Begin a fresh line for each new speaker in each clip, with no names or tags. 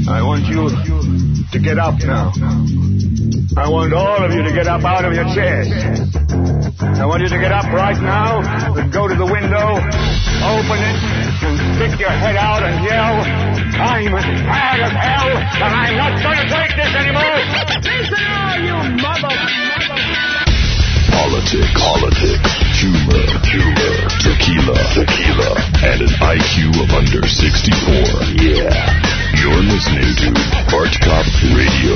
I want you to get up now. I want all of you to get up out of your chairs. I want you to get up right now and go to the window, open it, and stick your head out and yell, I'm as mad as hell, and I'm not going to take this anymore. Listen, all you mother...
Politics, humor, tequila, and an IQ of under 64. Yeah. You're listening to Bart Cop Radio.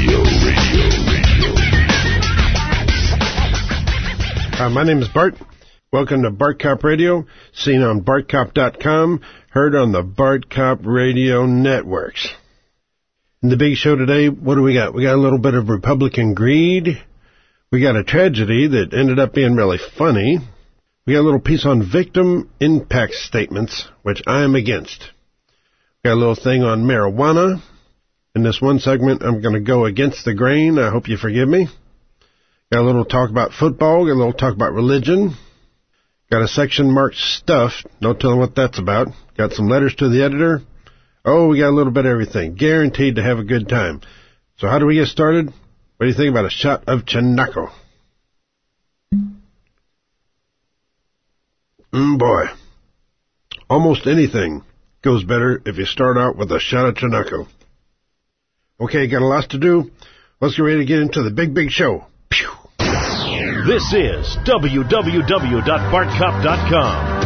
Hi, my name is Bart. Welcome to Bart Cop Radio, seen on BartCop.com, heard on the Bart Cop Radio networks. In the big show today, what do we got? We got a little bit of Republican greed. We got a tragedy that ended up being really funny. We got a little piece on victim impact statements, which I am against. We got a little thing on marijuana. In this one segment, I'm going to go against the grain. I hope you forgive me. Got a little talk about football. Got a little talk about religion. Got a section marked stuff. No telling what that's about. Got some letters to the editor. Oh, we got a little bit of everything. Guaranteed to have a good time. So how do we get started? What do you think about a shot of Chinaco? Boy. Almost anything goes better if you start out with a shot of Chinaco. Okay, got a lot to do. Let's get ready to get into the big show. Pew.
This is www.bartcop.com.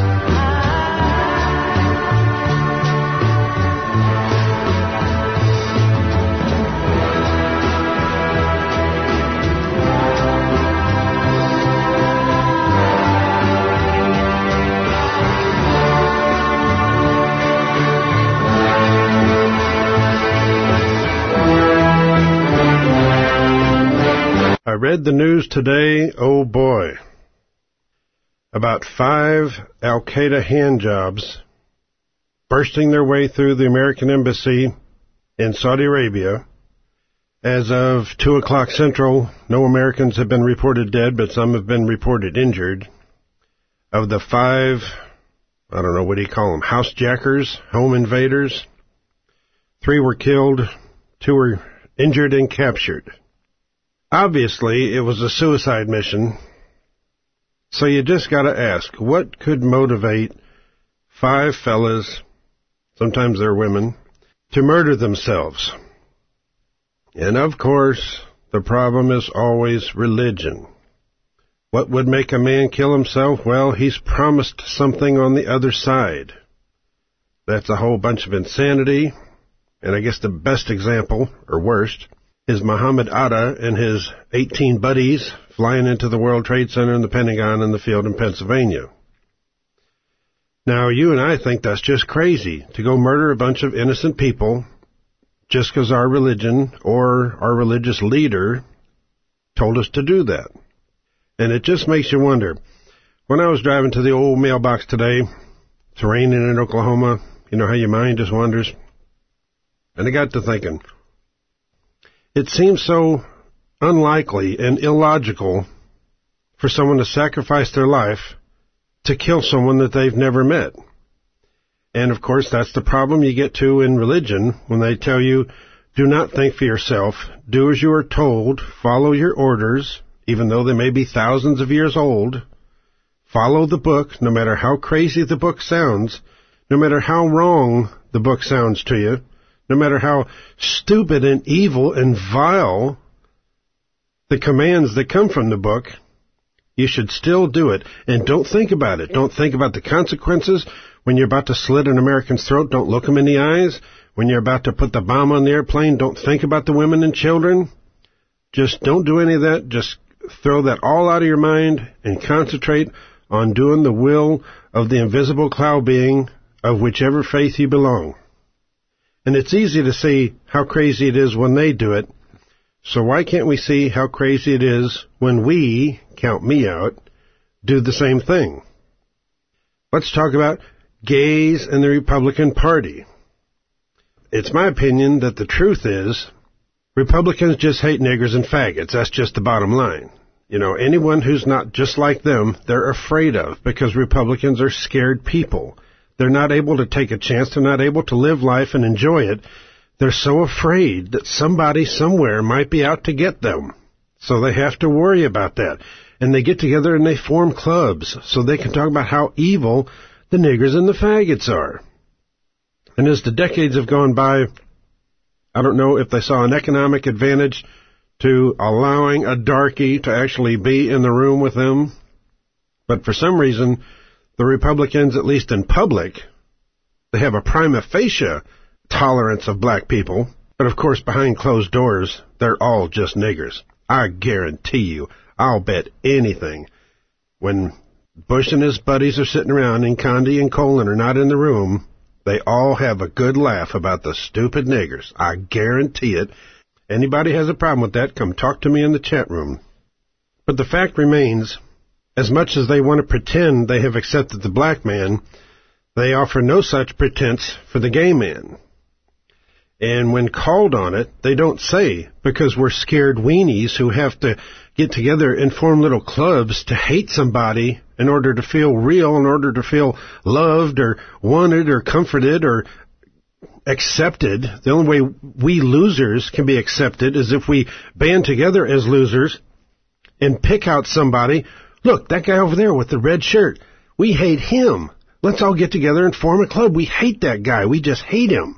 I read the news today, oh boy, about 5 Al-Qaeda handjobs bursting their way through the American embassy in Saudi Arabia. As of 2 o'clock Central, no Americans have been reported dead, but some have been reported injured. Of the 5, I don't know, what do you call them, housejackers, home invaders, 3 were killed, 2 were injured and captured. Obviously, it was a suicide mission, so you just got to ask, what could motivate 5 fellas, sometimes they're women, to murder themselves? And of course, the problem is always religion. What would make a man kill himself? Well, he's promised something on the other side. That's a whole bunch of insanity, and I guess the best example, or worst, is Muhammad Atta and his 18 buddies flying into the World Trade Center and the Pentagon and the field in Pennsylvania. Now, you and I think that's just crazy, to go murder a bunch of innocent people just because our religion or our religious leader told us to do that. And it just makes you wonder. When I was driving to the old mailbox today, it's raining in Oklahoma, you know how your mind just wanders? And I got to thinking, it seems so unlikely and illogical for someone to sacrifice their life to kill someone that they've never met. And, of course, that's the problem you get to in religion when they tell you, do not think for yourself, do as you are told, follow your orders, even though they may be thousands of years old. Follow the book, no matter how crazy the book sounds, no matter how wrong the book sounds to you, no matter how stupid and evil and vile the commands that come from the book, you should still do it. And don't think about it. Don't think about the consequences. When you're about to slit an American's throat, don't look them in the eyes. When you're about to put the bomb on the airplane, don't think about the women and children. Just don't do any of that. Just throw that all out of your mind and concentrate on doing the will of the invisible cloud being of whichever faith you belong. And it's easy to see how crazy it is when they do it, so why can't we see how crazy it is when we, count me out, do the same thing? Let's talk about gays and the Republican Party. It's my opinion that the truth is Republicans just hate niggers and faggots. That's just the bottom line. You know, anyone who's not just like them, they're afraid of, because Republicans are scared people. They're not able to take a chance. They're not able to live life and enjoy it. they're so afraid that somebody somewhere might be out to get them. So they have to worry about that. And they get together and they form clubs so they can talk about how evil the niggers and the faggots are. And as the decades have gone by, I don't know if they saw an economic advantage to allowing a darky to actually be in the room with them. But for some reason, the Republicans, at least in public, they have a prima facie tolerance of black people. But of course, behind closed doors, they're all just niggers. I guarantee you, I'll bet anything. When Bush and his buddies are sitting around and Condi and Colin are not in the room, they all have a good laugh about the stupid niggers. I guarantee it. Anybody has a problem with that, come talk to me in the chat room. But the fact remains, as much as they want to pretend they have accepted the black man, they offer no such pretense for the gay man. And when called on it, they don't say, because we're scared weenies who have to get together and form little clubs to hate somebody in order to feel real, in order to feel loved or wanted or comforted or accepted. The only way we losers can be accepted is if we band together as losers and pick out somebody. Look, that guy over there with the red shirt, we hate him. Let's all get together and form a club. We hate that guy. We just hate him.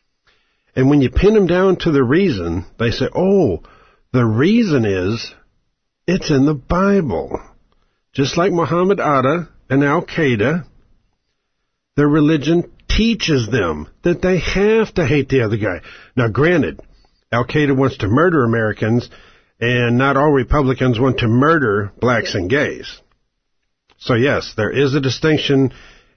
And when you pin them down to the reason, they say, oh, the reason is it's in the Bible. Just like Muhammad Atta and Al-Qaeda, their religion teaches them that they have to hate the other guy. Now, granted, Al-Qaeda wants to murder Americans, and not all Republicans want to murder blacks and gays. So, yes, there is a distinction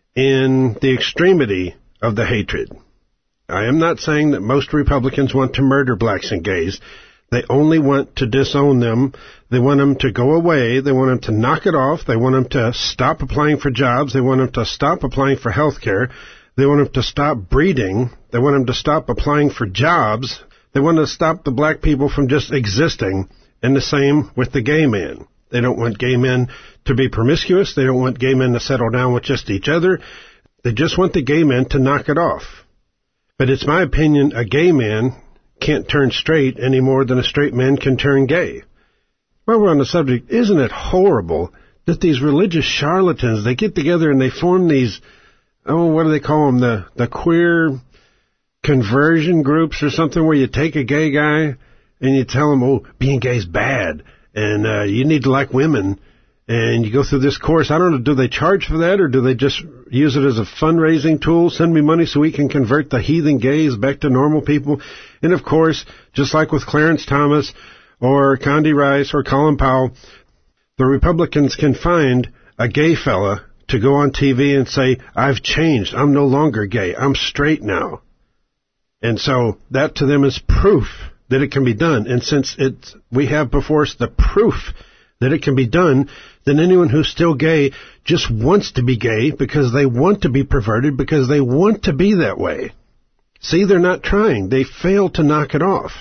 in the extremity of the hatred. I am not saying that most Republicans want to murder blacks and gays. They only want to disown them. They want them to go away. They want them to knock it off. They want them to stop applying for jobs. They want them to stop applying for health care. They want them to stop breeding. They want them to stop applying for jobs. They want to stop the black people from just existing. And the same with the gay man. They don't want gay men to be promiscuous. They don't want gay men to settle down with just each other. They just want the gay men to knock it off. But it's my opinion a gay man can't turn straight any more than a straight man can turn gay. While we're on the subject, isn't it horrible that these religious charlatans, they get together and they form these, what do they call them, the queer conversion groups or something, where you take a gay guy and you tell him, oh, being gay is bad, and you need to like women, and you go through this course. I don't know, do they charge for that, or do they just use it as a fundraising tool? Send me money so we can convert the heathen gays back to normal people. And of course, just like with Clarence Thomas or Condi Rice or Colin Powell, the Republicans can find a gay fella to go on TV and say, I've changed. I'm no longer gay. I'm straight now. And so that to them is proof that it can be done. And since we have before us the proof that it can be done, then anyone who's still gay just wants to be gay because they want to be perverted, because they want to be that way. See, they're not trying. They fail to knock it off.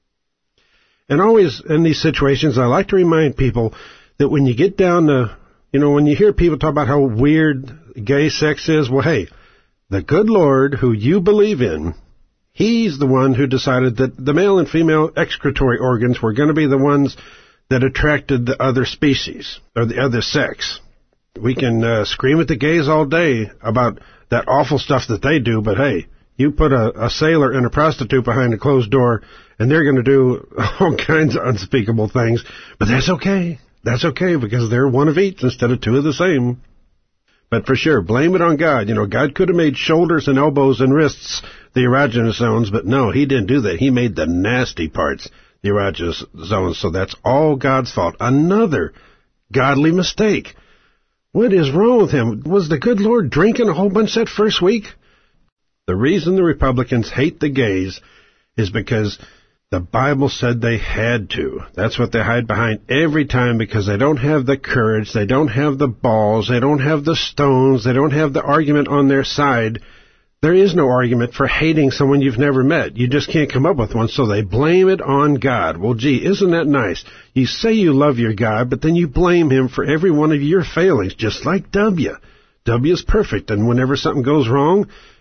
And always in these situations, I like to remind people that when you get down to, when you hear people talk about how weird gay sex is, well, hey, the good Lord who you believe in, He's the one who decided that the male and female excretory organs were going to be the ones that attracted the other species, or the other sex. We can scream at the gays all day about that awful stuff that they do, but hey, you put a sailor and a prostitute behind a closed door, and they're going to do all kinds of unspeakable things, but that's okay. That's okay, because they're one of each instead of two of the same. But for sure, blame it on God. God could have made shoulders and elbows and wrists the erogenous zones, but no, He didn't do that. He made the nasty parts the erogenous zones, so that's all God's fault. Another godly mistake. What is wrong with Him? Was the good Lord drinking a whole bunch that first week? The reason the Republicans hate the gays is because the Bible said they had to. That's what they hide behind every time, because they don't have the courage, they don't have the balls, they don't have the stones, they don't have the argument on their side. There is no argument for hating someone you've never met. You just can't come up with one, so they blame it on God. Well, gee, isn't that nice? You say you love your God, but then you blame Him for every one of your failings, just like W. W is perfect, and whenever something goes wrong,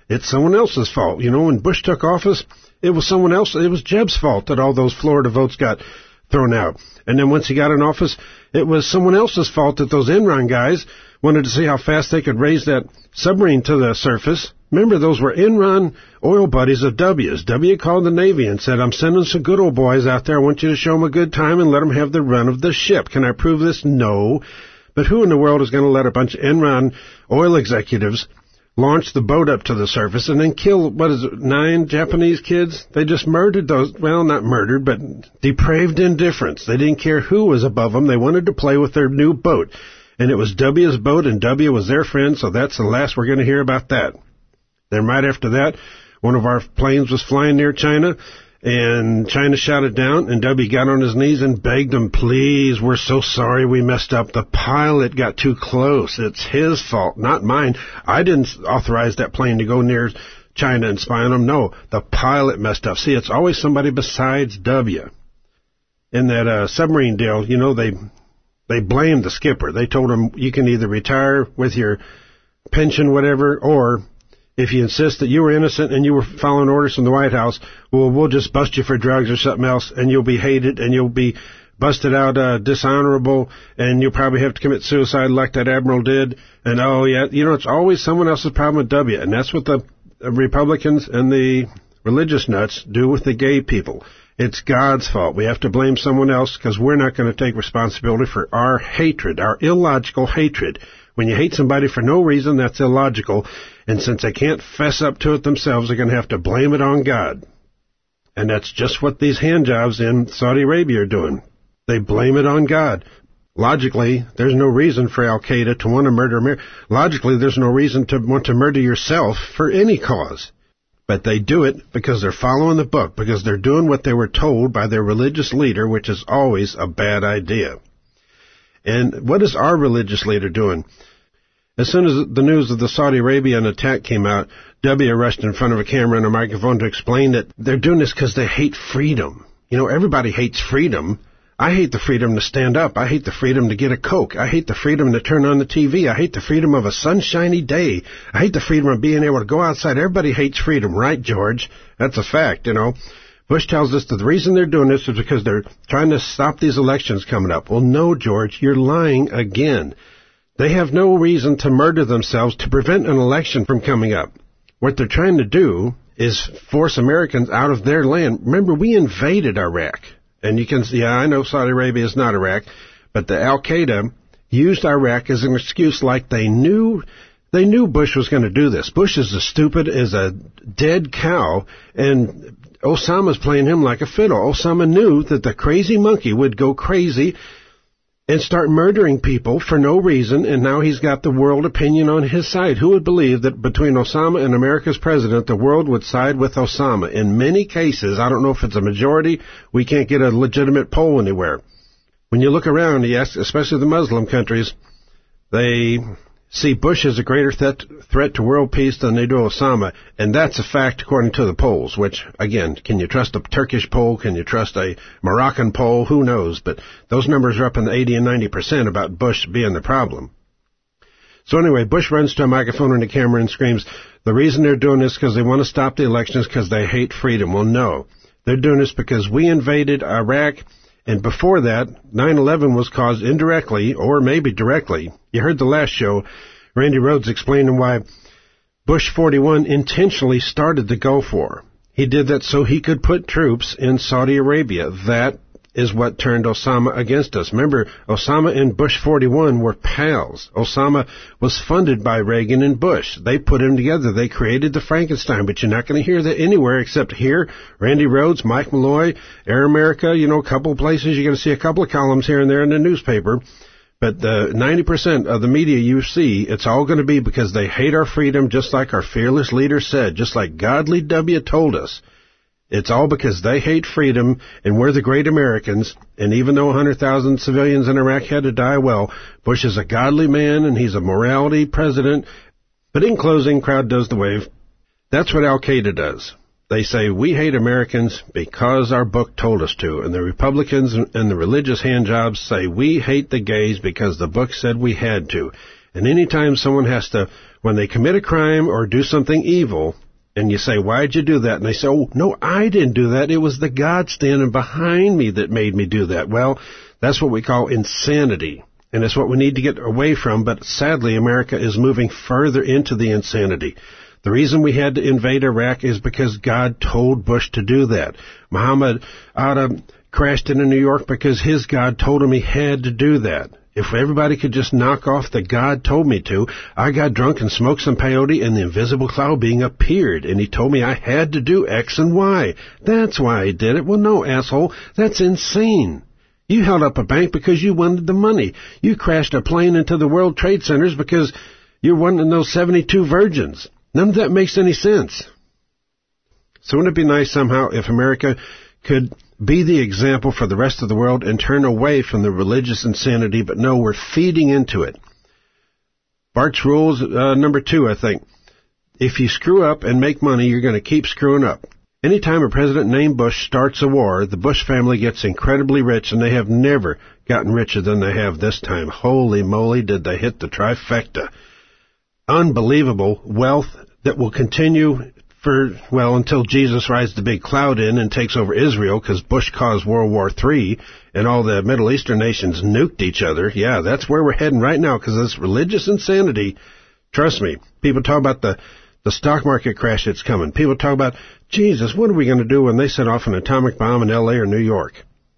it's someone else's fault. You know, when Bush took office, it was someone else. It was Jeb's fault that all those Florida votes got thrown out. And then once he got in office, it was someone else's fault that those Enron guys wanted to see how fast they could raise that submarine to the surface. Remember, those were Enron oil buddies of W's. W called the Navy and said, I'm sending some good old boys out there. I want you to show them a good time and let them have the run of the ship. Can I prove this? No. But who in the world is going to let a bunch of Enron oil executives launch the boat up to the surface and then kill, 9 Japanese kids? They just murdered those, well, not murdered, but depraved indifference. They didn't care who was above them. They wanted to play with their new boat. And it was W's boat, and W was their friend, so that's the last we're going to hear about that. Then right after that, one of our planes was flying near China, and China shot it down, and W got on his knees and begged them, please, we're so sorry we messed up. The pilot got too close. It's his fault, not mine. I didn't authorize that plane to go near China and spy on them. No, the pilot messed up. See, it's always somebody besides W. In that submarine deal, you know, they blamed the skipper. They told him, you can either retire with your pension, whatever, or if you insist that you were innocent and you were following orders from the White House, well, we'll just bust you for drugs or something else, and you'll be hated, and you'll be busted out dishonorable, and you'll probably have to commit suicide like that admiral did. And, oh, yeah, you know, it's always someone else's problem with W, and that's what the Republicans and the religious nuts do with the gay people. It's God's fault. We have to blame someone else because we're not going to take responsibility for our hatred, our illogical hatred. When you hate somebody for no reason, that's illogical. And since they can't fess up to it themselves, they're going to have to blame it on God. And that's just what these handjobs in Saudi Arabia are doing. They blame it on God. Logically, there's no reason for Al-Qaeda to want to murder. Logically, there's no reason to want to murder yourself for any cause. But they do it because they're following the book, because they're doing what they were told by their religious leader, which is always a bad idea. And what is our religious leader doing? As soon as the news of the Saudi Arabian attack came out, W rushed in front of a camera and a microphone to explain that they're doing this because they hate freedom. You know, everybody hates freedom. I hate the freedom to stand up. I hate the freedom to get a Coke. I hate the freedom to turn on the TV. I hate the freedom of a sunshiny day. I hate the freedom of being able to go outside. Everybody hates freedom, right, George? That's a fact, you know. Bush tells us that the reason they're doing this is because they're trying to stop these elections coming up. Well, no, George, you're lying again. They have no reason to murder themselves to prevent an election from coming up. What they're trying to do is force Americans out of their land. Remember, we invaded Iraq. And you can see, yeah, I know Saudi Arabia is not Iraq, but the Al-Qaeda used Iraq as an excuse like they knew Bush was going to do this. Bush is as stupid as a dead cow, and Osama's playing him like a fiddle. Osama knew that the crazy monkey would go crazy and start murdering people for no reason, and now he's got the world opinion on his side. Who would believe that between Osama and America's president, the world would side with Osama? In many cases, I don't know if it's a majority, we can't get a legitimate poll anywhere. When you look around, yes, especially the Muslim countries, they see Bush as a greater threat to world peace than they do Osama, and that's a fact according to the polls, which, again, can you trust a Turkish poll? Can you trust a Moroccan poll? Who knows? But those numbers are up in the 80 and 90% about Bush being the problem. So anyway, Bush runs to a microphone and a camera and screams, the reason they're doing this is because they want to stop the elections because they hate freedom. Well, no. They're doing this because we invaded Iraq, and before that, 9/11 was caused indirectly, or maybe directly. You heard the last show, Randy Rhodes explaining why Bush 41 intentionally started the Gulf War. He did that so he could put troops in Saudi Arabia. That is what turned Osama against us. Remember, Osama and Bush 41 were pals. Osama was funded by Reagan and Bush. They put him together. They created the Frankenstein, but you're not going to hear that anywhere except here. Randy Rhodes, Mike Malloy, Air America, you know, a couple of places. You're going to see a couple of columns here and there in the newspaper. But the 90% of the media you see, it's all going to be because they hate our freedom, just like our fearless leader said, just like Godly W told us. It's all because they hate freedom, and we're the great Americans. And even though 100,000 civilians in Iraq had to die, well, Bush is a godly man, and he's a morality president. But in closing, crowd does the wave. That's what Al-Qaeda does. They say, we hate Americans because our book told us to. And the Republicans and the religious handjobs say, we hate the gays because the book said we had to. And anytime someone has to, when they commit a crime or do something evil, and you say, why'd you do that? And they say, oh, no, I didn't do that. It was the God standing behind me that made me do that. Well, that's what we call insanity. And it's what we need to get away from. But sadly, America is moving further into the insanity. The reason we had to invade Iraq is because God told Bush to do that. Muhammad crashed into New York because his God told him he had to do that. If everybody could just knock off the God told me to, I got drunk and smoked some peyote and the invisible cloud being appeared, and he told me I had to do X and Y. That's why I did it. Well, no, asshole. That's insane. You held up a bank because you wanted the money. You crashed a plane into the World Trade Centers because you're one of those 72 virgins. None of that makes any sense. So wouldn't it be nice somehow if America could be the example for the rest of the world and turn away from the religious insanity, but no, we're feeding into it. Bart's Rules, number 2, I think. If you screw up and make money, you're going to keep screwing up. Anytime a president named Bush starts a war, the Bush family gets incredibly rich, and they have never gotten richer than they have this time. Holy moly, did they hit the trifecta. Unbelievable wealth that will continue until Jesus rides the big cloud in and takes over Israel, because Bush caused World War III and all the Middle Eastern nations nuked each other. Yeah, that's where we're heading right now, because this religious insanity, trust me, people talk about the stock market crash that's coming. People talk about, Jesus, what are we going to do when they set off an atomic bomb in L.A. or New York?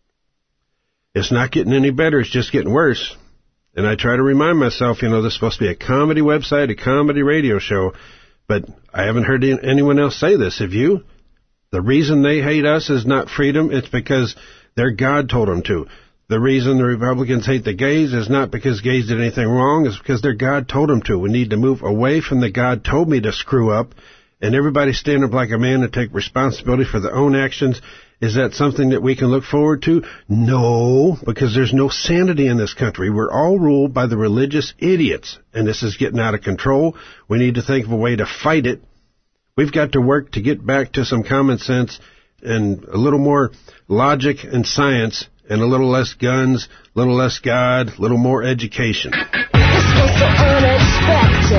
It's not getting any better, it's just getting worse. And I try to remind myself, this is supposed to be a comedy website, a comedy radio show, but I haven't heard anyone else say this. Have you? The reason they hate us is not freedom. It's because their God told them to. The reason the Republicans hate the gays is not because gays did anything wrong. It's because their God told them to. We need to move away from the God told me to screw up, and everybody stand up like a man and take responsibility for their own actions. Is that something that we can look forward to? No, because there's no sanity in this country. We're all ruled by the religious idiots, and this is getting out of control. We need to think of a way to fight it. We've got to work to get back to some common sense and a little more logic and science and a little less guns, a little less God, a little more education.
This was so unexpected.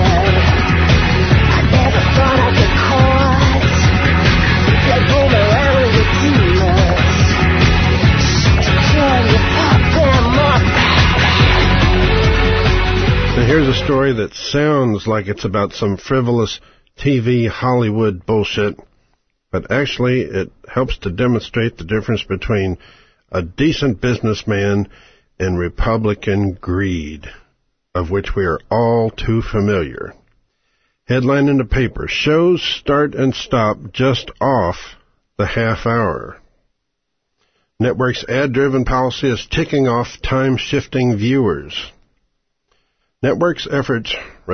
I never thought I'd get caught. Like boomerang with demons. Can you pop them up?
Now here's a story that sounds like it's about some frivolous TV Hollywood bullshit, but actually it helps to demonstrate the difference between a decent businessman and Republican greed, of which we are all too familiar. Headline in the paper, shows start and stop just off the half hour. Network's ad-driven policy is ticking off time-shifting viewers. Network efforts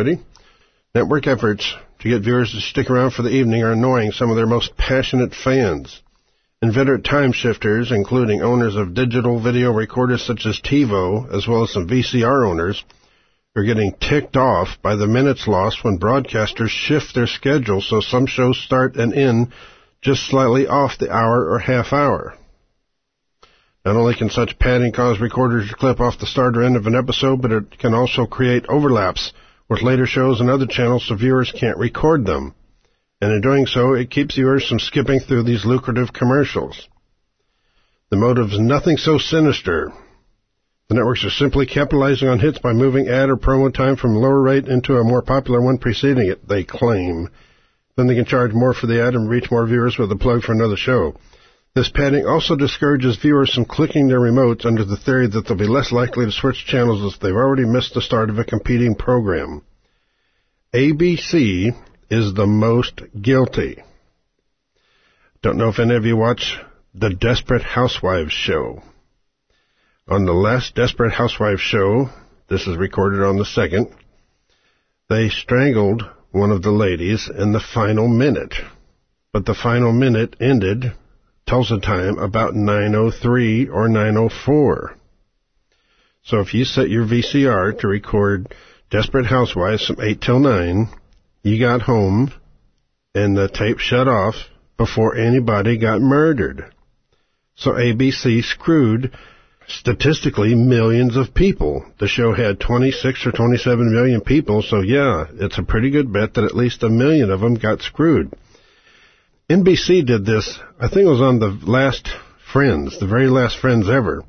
to get viewers to stick around for the evening are annoying some of their most passionate fans. Inveterate time shifters, including owners of digital video recorders such as TiVo, as well as some VCR owners, are getting ticked off by the minutes lost when broadcasters shift their schedule so some shows start and end just slightly off the hour or half hour. Not only can such padding cause recorders to clip off the start or end of an episode, but it can also create overlaps with later shows and other channels so viewers can't record them. And in doing so, it keeps viewers from skipping through these lucrative commercials. The motive is nothing so sinister. The networks are simply capitalizing on hits by moving ad or promo time from a lower rate into a more popular one preceding it, they claim. Then they can charge more for the ad and reach more viewers with a plug for another show. This padding also discourages viewers from clicking their remotes under the theory that they'll be less likely to switch channels if they've already missed the start of a competing program. ABC is the most guilty. Don't know if any of you watch the Desperate Housewives show. On the last Desperate Housewives show, this is recorded on the 2nd, they strangled one of the ladies in the final minute. But the final minute ended Tulsa time about 9:03 or 9:04. So if you set your VCR to record Desperate Housewives from 8 till 9, you got home and the tape shut off before anybody got murdered. So ABC screwed statistically millions of people. The show had 26 or 27 million people, so yeah, it's a pretty good bet that at least 1 million of them got screwed. NBC did this, I think it was on the last Friends, the very last Friends ever.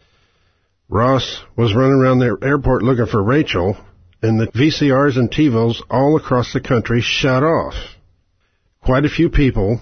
Ross was running around the airport looking for Rachel, and the VCRs and TiVos all across the country shut off. Quite a few people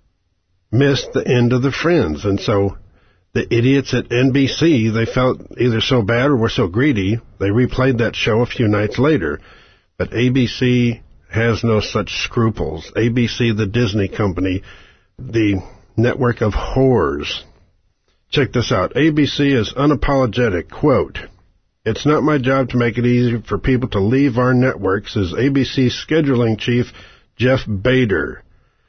missed the end of the Friends, and so the idiots at NBC, they felt either so bad or were so greedy, they replayed that show a few nights later. But ABC has no such scruples. ABC, the Disney company, the network of whores. Check this out. ABC is unapologetic. Quote, "It's not my job to make it easy for people to leave our network," says ABC scheduling chief Jeff Bader.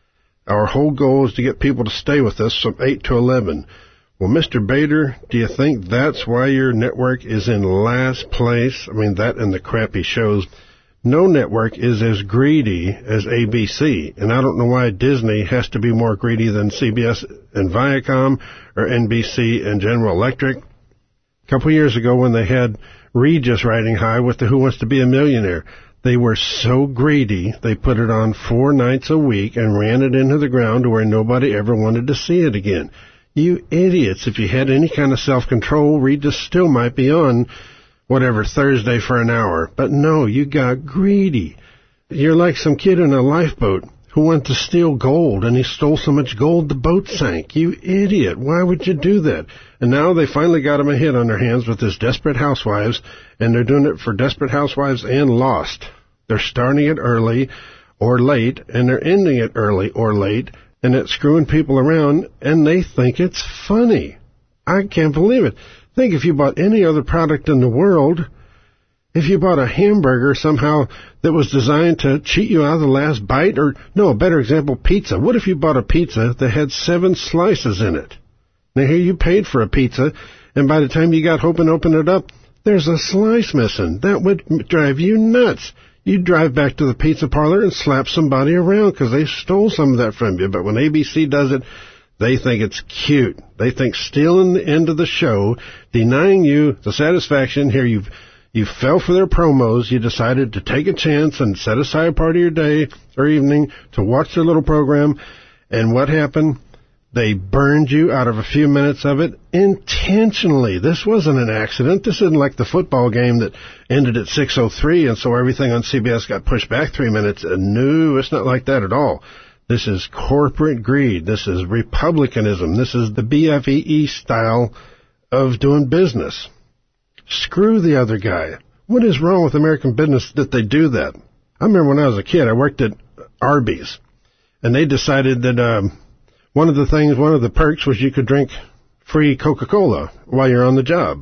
"Our whole goal is to get people to stay with us from 8 to 11. Well, Mr. Bader, do you think that's why your network is in last place? I mean, that and the crappy shows. No network is as greedy as ABC, and I don't know why Disney has to be more greedy than CBS and Viacom or NBC and General Electric. A couple years ago when they had Regis riding high with the Who Wants to Be a Millionaire, they were so greedy they put it on 4 nights a week and ran it into the ground to where nobody ever wanted to see it again. You idiots, if you had any kind of self-control, Regis still might be on whatever, Thursday for an hour. But no, you got greedy. You're like some kid in a lifeboat who went to steal gold, and he stole so much gold the boat sank. You idiot. Why would you do that? And now they finally got him a hit on their hands with this Desperate Housewives, and they're doing it for Desperate Housewives and Lost. They're starting it early or late, and they're ending it early or late, and it's screwing people around, and they think it's funny. I can't believe it. Think if you bought any other product in the world, if you bought a hamburger somehow that was designed to cheat you out of the last bite, or, no, a better example, pizza. What if you bought a pizza that had 7 slices in it? Now here you paid for a pizza, and by the time you got home and opened it up, there's a slice missing. That would drive you nuts. You'd drive back to the pizza parlor and slap somebody around because they stole some of that from you. But when ABC does it, they think it's cute. They think stealing the end of the show, denying you the satisfaction. Here you fell for their promos. You decided to take a chance and set aside a part of your day or evening to watch their little program. And what happened? They burned you out of a few minutes of it intentionally. This wasn't an accident. This isn't like the football game that ended at 6:03 and so everything on CBS got pushed back 3 minutes. No, it's not like that at all. This is corporate greed. This is republicanism. This is the BFEE style of doing business. Screw the other guy. What is wrong with American business that they do that? I remember when I was a kid, I worked at Arby's, and they decided that one of the perks was you could drink free Coca-Cola while you're on the job.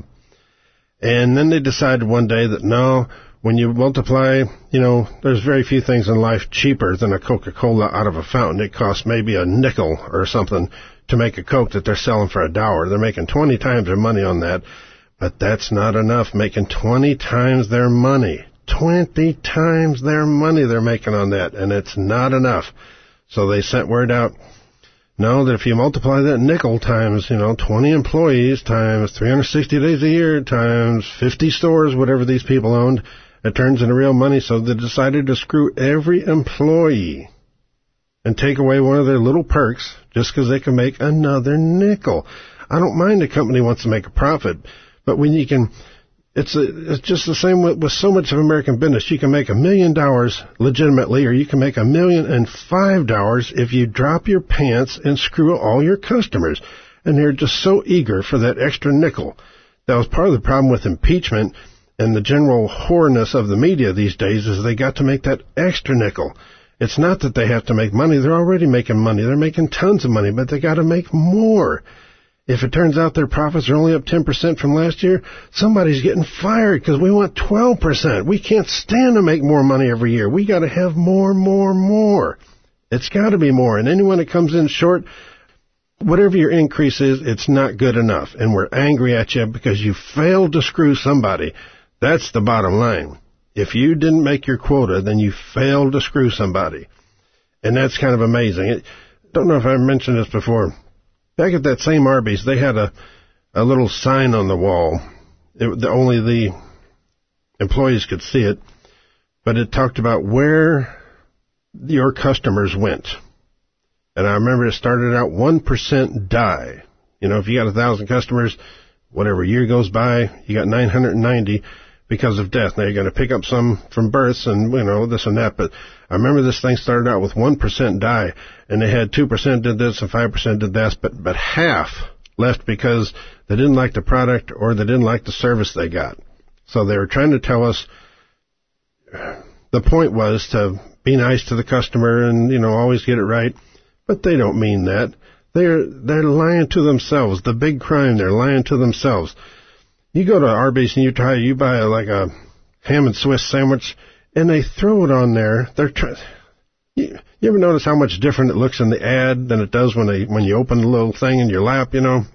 And then they decided one day that no, when you multiply, there's very few things in life cheaper than a Coca-Cola out of a fountain. It costs maybe a nickel or something to make a Coke that they're selling for $1. They're making 20 times their money on that. But that's not enough, making 20 times their money. 20 times their money they're making on that, and it's not enough. So they sent word out, no, that if you multiply that nickel times, 20 employees times 360 days a year times 50 stores, whatever these people owned, it turns into real money. So they decided to screw every employee and take away one of their little perks just because they can make another nickel. I don't mind a company wants to make a profit, but when you can, it's just the same with so much of American business. You can make $1 million legitimately, or you can make $1,005,000 if you drop your pants and screw all your customers. And they're just so eager for that extra nickel. That was part of the problem with impeachment and the general whoreness of the media these days is they got to make that extra nickel. It's not that they have to make money. They're already making money. They're making tons of money, but they got to make more. If it turns out their profits are only up 10% from last year, somebody's getting fired because we want 12%. We can't stand to make more money every year. We got to have more. It's got to be more. And anyone that comes in short, whatever your increase is, it's not good enough. And we're angry at you because you failed to screw somebody. That's the bottom line. If you didn't make your quota, then you failed to screw somebody. And that's kind of amazing. Don't know if I mentioned this before. Back at that same Arby's, they had a a little sign on the wall. Only the employees could see it, but it talked about where your customers went. And I remember it started out 1% die. You know, if you got 1,000 customers, whatever year goes by, you got 990 because of death. Now you're going to pick up some from births and, you know, this and that. But I remember this thing started out with 1% die, and they had 2% did this and 5% did that, but half left because they didn't like the product or they didn't like the service they got. So they were trying to tell us the point was to be nice to the customer and, you know, always get it right. But they don't mean that. They're lying to themselves. The big crime, they're lying to themselves. You go to Arby's and you buy like a ham and Swiss sandwich, and they throw it on there. You ever notice how much different it looks in the ad than it does when you open the little thing in your lap, you know?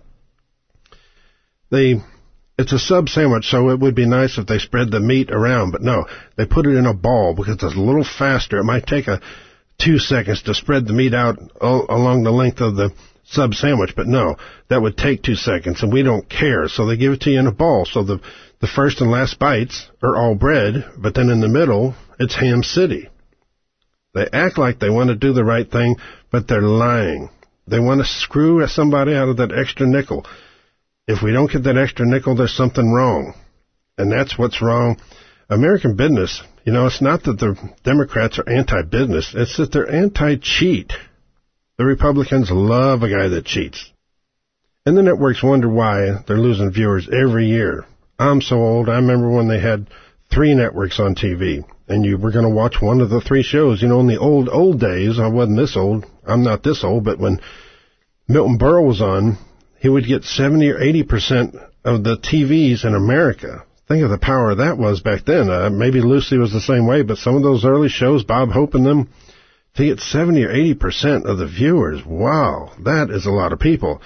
It's a sub sandwich, so it would be nice if they spread the meat around, but no, they put it in a ball because it's a little faster. It might take 2 seconds to spread the meat out along the length of the sub sandwich, but no, that would take 2 seconds, and we don't care, so they give it to you in a ball. So the first and last bites are all bread, but then in the middle, it's Ham City. They act like they want to do the right thing, but they're lying. They want to screw somebody out of that extra nickel. If we don't get that extra nickel, there's something wrong. And that's what's wrong. American business, you know, it's not that the Democrats are anti-business. It's that they're anti-cheat. The Republicans love a guy that cheats. And the networks wonder why they're losing viewers every year. I'm so old. I remember when they had 3 networks on TV, and you were going to watch one of the 3 shows. You know, in the old days, I wasn't this old. I'm not this old, but when Milton Berle was on, he would get 70 or 80% of the TVs in America. Think of the power that was back then. Maybe Lucy was the same way, but some of those early shows, Bob Hope and them, to get 70 or 80% of the viewers, wow, that is a lot of people.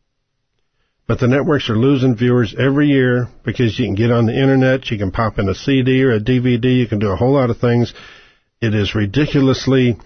But the networks are losing viewers every year because you can get on the internet, you can pop in a CD or a DVD, you can do a whole lot of things. It is ridiculously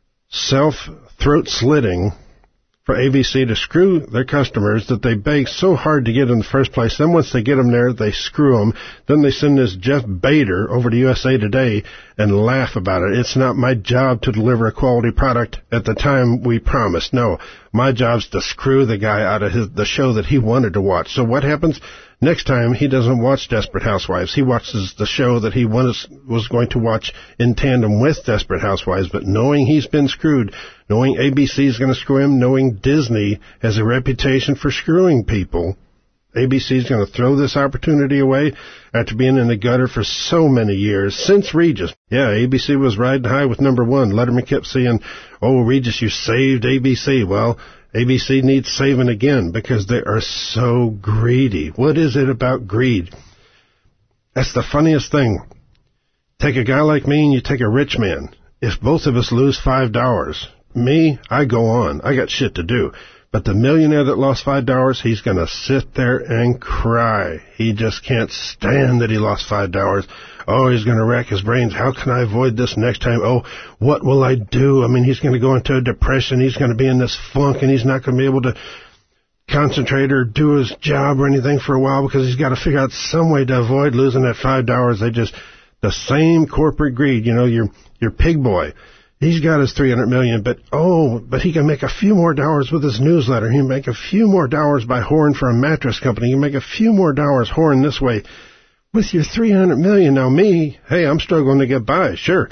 self-throat-slitting for ABC to screw their customers that they beg so hard to get in the first place. Then once they get them there, they screw them. Then they send this Jeff Bader over to USA Today and laugh about it. It's not my job to deliver a quality product at the time we promised. No, my job's to screw the guy out of the show that he wanted to watch. So what happens? Next time, he doesn't watch Desperate Housewives. He watches the show that he was going to watch in tandem with Desperate Housewives. But knowing he's been screwed, knowing ABC is going to screw him, knowing Disney has a reputation for screwing people, ABC is going to throw this opportunity away after being in the gutter for so many years, since Regis. Yeah, ABC was riding high with number 1. Letterman kept saying, oh, Regis, you saved ABC. Well, ABC needs saving again because they are so greedy. What is it about greed? That's the funniest thing. Take a guy like me and you take a rich man. If both of us lose $5, me, I go on. I got shit to do. But the millionaire that lost $5, he's going to sit there and cry. He just can't stand that he lost $5. Oh, he's going to rack his brains. How can I avoid this next time? Oh, what will I do? I mean, he's going to go into a depression. He's going to be in this funk, and he's not going to be able to concentrate or do his job or anything for a while because he's got to figure out some way to avoid losing that $5. The same corporate greed. You know, your pig boy. He's got his $300 million, but he can make a few more dollars with his newsletter. He can make a few more dollars by whoring for a mattress company. He can make a few more dollars whoring this way. With your $300 million, now me, hey, I'm struggling to get by. Sure,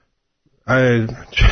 I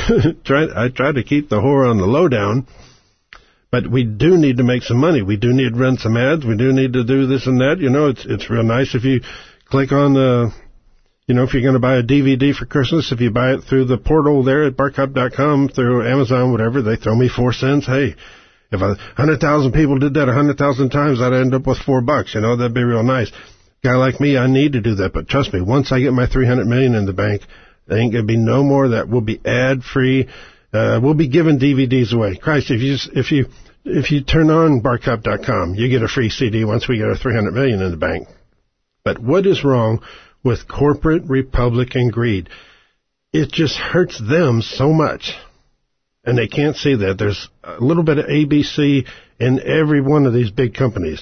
try to keep the whore on the lowdown, but we do need to make some money. We do need to run some ads. We do need to do this and that. You know, it's real nice if you click on the. You know, if you're going to buy a DVD for Christmas, if you buy it through the portal there at barkcop.com, through Amazon, whatever, they throw me 4 cents. Hey, if 100,000 people did that 100,000 times, I'd end up with $4. You know, that'd be real nice. Guy like me, I need to do that. But trust me, once I get my $300 million in the bank, there ain't going to be no more of that. We'll be ad-free. We'll be giving DVDs away. Christ, if you turn on barkcop.com, you get a free CD once we get our $300 million in the bank. But what is wrong with corporate Republican greed? It just hurts them so much. And they can't see that. There's a little bit of ABC in every one of these big companies.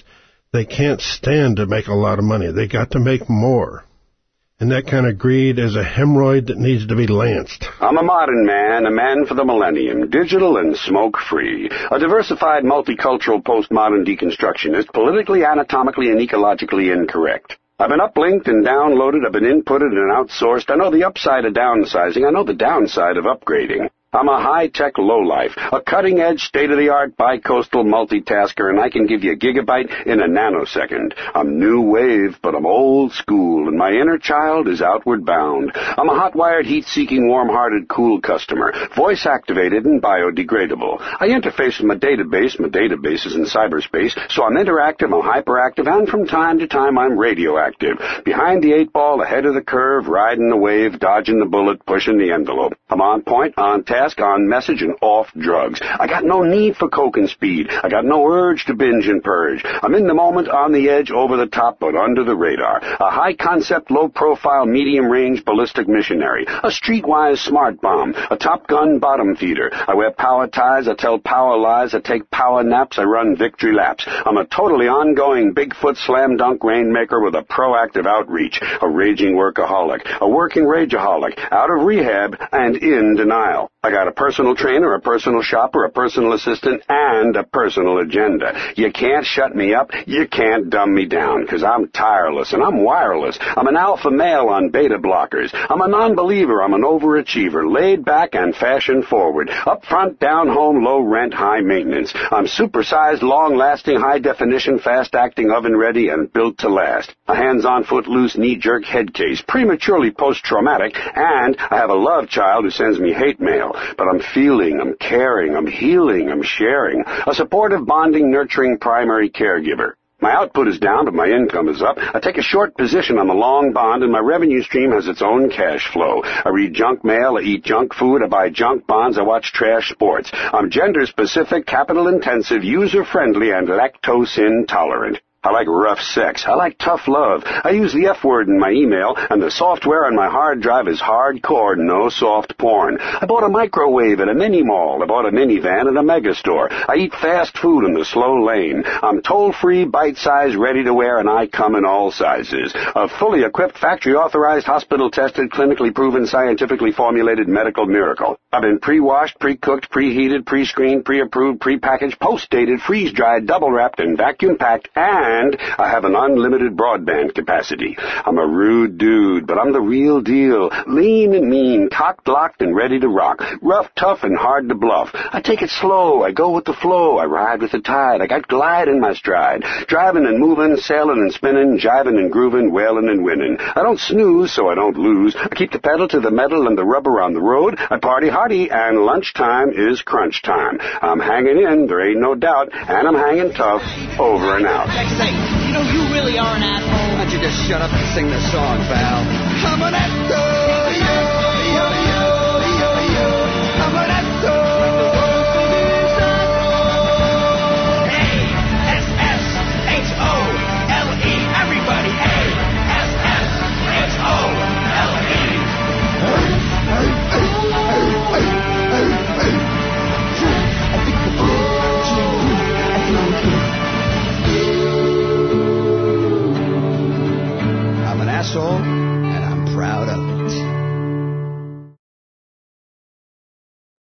They can't stand to make a lot of money. They got to make more. And that kind of greed is a hemorrhoid that needs to be lanced.
I'm a modern man, a man for the millennium, digital and smoke-free, a diversified, multicultural, postmodern deconstructionist, politically, anatomically, and ecologically incorrect. I've been uplinked and downloaded, I've been inputted and outsourced. I know the upside of downsizing, I know the downside of upgrading. I'm a high-tech lowlife, a cutting-edge, state-of-the-art, bi-coastal multitasker, and I can give you a gigabyte in a nanosecond. I'm new wave, but I'm old school, and my inner child is outward bound. I'm a hot-wired, heat-seeking, warm-hearted, cool customer, voice-activated and biodegradable. I interface with my database is in cyberspace, so I'm interactive, I'm hyperactive, and from time to time I'm radioactive. Behind the 8-ball, ahead of the curve, riding the wave, dodging the bullet, pushing the envelope. I'm on point, on task, on message, and off drugs. I got no need for coke and speed. I got no urge to binge and purge. I'm in the moment, on the edge, over the top, but under the radar. A high-concept, low-profile, medium-range ballistic missionary. A streetwise smart bomb. A Top Gun bottom feeder. I wear power ties. I tell power lies. I take power naps. I run victory laps. I'm a totally ongoing Bigfoot slam-dunk rainmaker with a proactive outreach. A raging workaholic. A working rageaholic. Out of rehab and in denial. I got a personal trainer, a personal shopper, a personal assistant, and a personal agenda. You can't shut me up. You can't dumb me down, because I'm tireless and I'm wireless. I'm an alpha male on beta blockers. I'm a non-believer. I'm an overachiever, laid back and fashion forward. Up front, down home, low rent, high maintenance. I'm supersized, long-lasting, high-definition, fast-acting, oven-ready, and built to last. A hands-on, foot-loose, knee-jerk head case, prematurely post-traumatic, and I have a love child who sends me hate mail. But I'm feeling, I'm caring, I'm healing, I'm sharing. A supportive, bonding, nurturing primary caregiver. My output is down, but my income is up. I take a short position on the long bond, and my revenue stream has its own cash flow. I read junk mail, I eat junk food, I buy junk bonds, I watch trash sports. I'm gender-specific, capital-intensive, user-friendly, and lactose-intolerant. I like rough sex. I like tough love. I use the F word in my email, and the software on my hard drive is hardcore, no soft porn. I bought a microwave at a mini-mall. I bought a minivan at a megastore. I eat fast food in the slow lane. I'm toll-free, bite-sized, ready-to-wear, and I come in all sizes. A fully equipped, factory-authorized, hospital-tested, clinically proven, scientifically formulated medical miracle. I've been pre-washed, pre-cooked, preheated, pre-screened, pre-approved, pre-packaged, post-dated, freeze-dried, double-wrapped, and vacuum-packed, and I have an unlimited broadband capacity. I'm a rude dude, but I'm the real deal. Lean and mean, cocked, locked, and ready to rock. Rough, tough, and hard to bluff. I take it slow. I go with the flow. I ride with the tide. I got glide in my stride. Driving and moving, sailing and spinning, jiving and grooving, wailing and winning. I don't snooze, so I don't lose. I keep the pedal to the metal and the rubber on the road. I party hardy, and lunchtime is crunch time. I'm hanging in, there ain't no doubt, and I'm hanging tough, over and out.
Say, you know, you really are an asshole. Why don't you just shut up and sing this song, pal? I'm an asshole, yo, yo, yo, yo, yo. I'm an asshole. A-S-S-H-O-L-E. Everybody, A-S-S-H-O-L-E.
asshole.